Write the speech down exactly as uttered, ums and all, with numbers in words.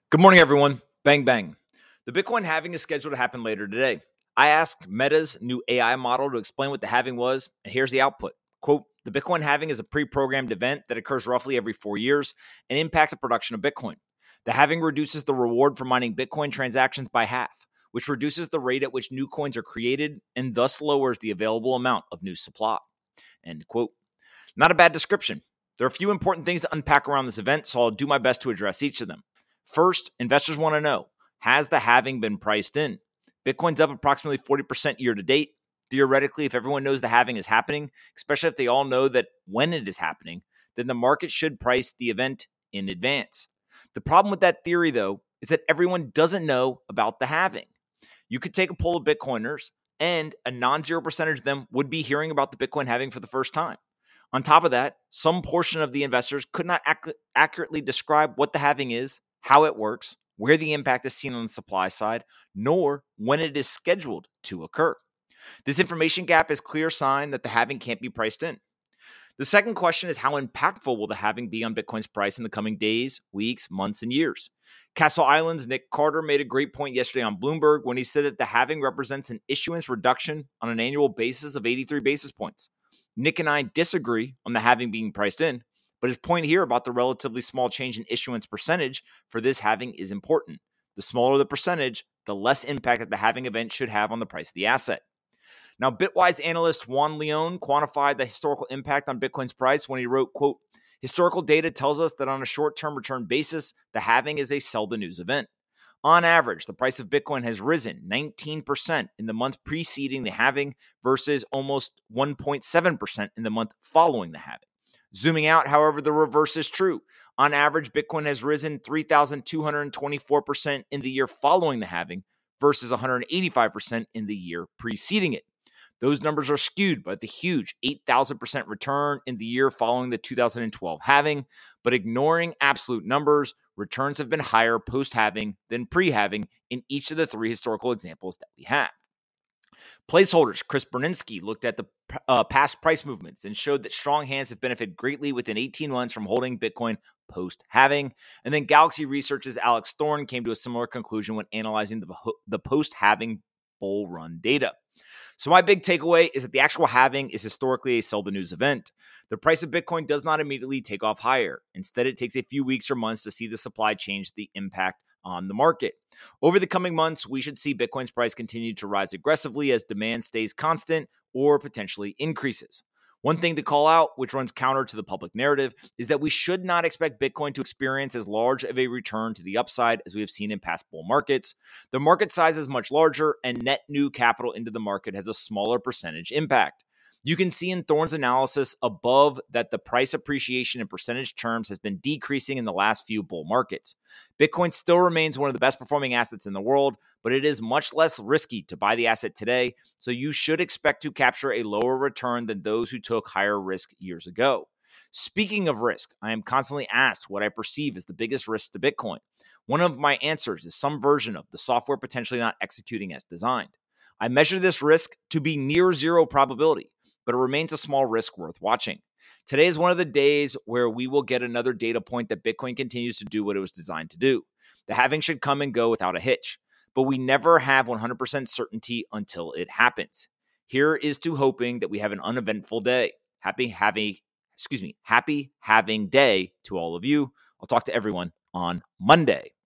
Good morning, everyone. Bang, bang. The Bitcoin halving is scheduled to happen later today. I asked Meta's new A I model to explain what the halving was, and here's the output. Quote, the Bitcoin halving is a pre-programmed event that occurs roughly every four years and impacts the production of Bitcoin. The halving reduces the reward for mining Bitcoin transactions by half, which reduces the rate at which new coins are created and thus lowers the available amount of new supply. End quote. Not a bad description. There are a few important things to unpack around this event, so I'll do my best to address each of them. First, investors want to know, has the halving been priced in? Bitcoin's up approximately forty percent year to date. Theoretically, if everyone knows the halving is happening, especially if they all know that when it is happening, then the market should price the event in advance. The problem with that theory, though, is that everyone doesn't know about the halving. You could take a poll of Bitcoiners, and a non-zero percentage of them would be hearing about the Bitcoin halving for the first time. On top of that, some portion of the investors could not ac- accurately describe what the halving is, how it works, where the impact is seen on the supply side, nor when it is scheduled to occur. This information gap is a clear sign that the halving can't be priced in. The second question is, how impactful will the halving be on Bitcoin's price in the coming days, weeks, months, and years? Castle Island's Nick Carter made a great point yesterday on Bloomberg when he said that the halving represents an issuance reduction on an annual basis of eighty-three basis points. Nick and I disagree on the halving being priced in, but his point here about the relatively small change in issuance percentage for this halving is important. The smaller the percentage, the less impact that the halving event should have on the price of the asset. Now, Bitwise analyst Juan Leon quantified the historical impact on Bitcoin's price when he wrote, quote, historical data tells us that on a short-term return basis, the halving is a sell-the-news event. On average, the price of Bitcoin has risen nineteen percent in the month preceding the halving versus almost one point seven percent in the month following the halving. Zooming out, however, the reverse is true. On average, Bitcoin has risen three thousand two hundred twenty-four percent in the year following the halving versus one hundred eighty-five percent in the year preceding it. Those numbers are skewed by the huge eight thousand percent return in the year following the two thousand twelve halving, but ignoring absolute numbers, returns have been higher post-halving than pre-halving in each of the three historical examples that we have. Placeholders Chris Berninski looked at the uh, past price movements and showed that strong hands have benefited greatly within eighteen months from holding Bitcoin post-halving. And then Galaxy Research's Alex Thorne came to a similar conclusion when analyzing the, the post-halving bull run data. So my big takeaway is that the actual halving is historically a sell-the-news event. The price of Bitcoin does not immediately take off higher. Instead, it takes a few weeks or months to see the supply change the impact on the market. Over the coming months, we should see Bitcoin's price continue to rise aggressively as demand stays constant or potentially increases. One thing to call out, which runs counter to the public narrative, is that we should not expect Bitcoin to experience as large of a return to the upside as we have seen in past bull markets. The market size is much larger, and net new capital into the market has a smaller percentage impact. You can see in Thorne's analysis above that the price appreciation in percentage terms has been decreasing in the last few bull markets. Bitcoin still remains one of the best performing assets in the world, but it is much less risky to buy the asset today, so you should expect to capture a lower return than those who took higher risk years ago. Speaking of risk, I am constantly asked what I perceive as the biggest risk to Bitcoin. One of my answers is some version of the software potentially not executing as designed. I measure this risk to be near zero probability, but it remains a small risk worth watching. Today is one of the days where we will get another data point that Bitcoin continues to do what it was designed to do. The halving should come and go without a hitch, but we never have one hundred percent certainty until it happens. Here is to hoping that we have an uneventful day. Happy having, excuse me, happy having day to all of you. I'll talk to everyone on Monday.